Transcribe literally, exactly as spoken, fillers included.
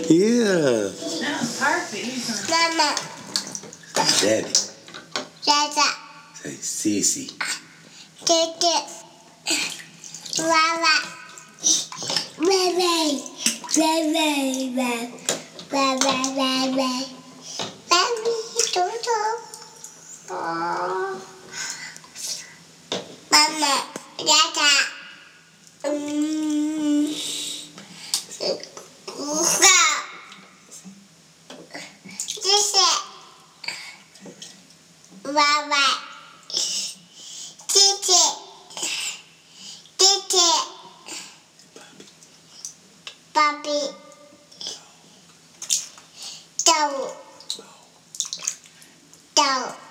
Yeah. That was perfect. Mama. Daddy. Dada. Say Sissy. Dada. Mama. Baby. Baby. Baby. Baby. Baby. Baby. Toto. Mama. Dada. Mm. Go. This it. Bye-bye. Titi. Titi. Puppy. Dog. Dog.